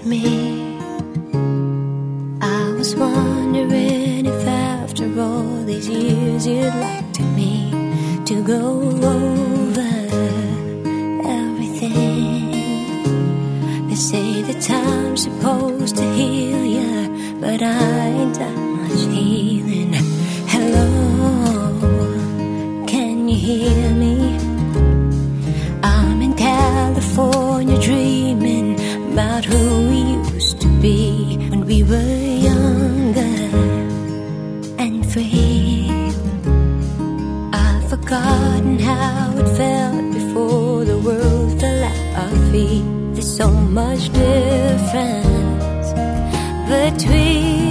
me. I was wondering if after all these years you'd like to me to go over everything. They say that time's supposed to heal ya, but I ain't done much healing. Hello, can you hear me? I'm in California dreaming about who we used to be when we were younger and free. I've forgotten how it felt before the world fell at our feet. There's so much difference between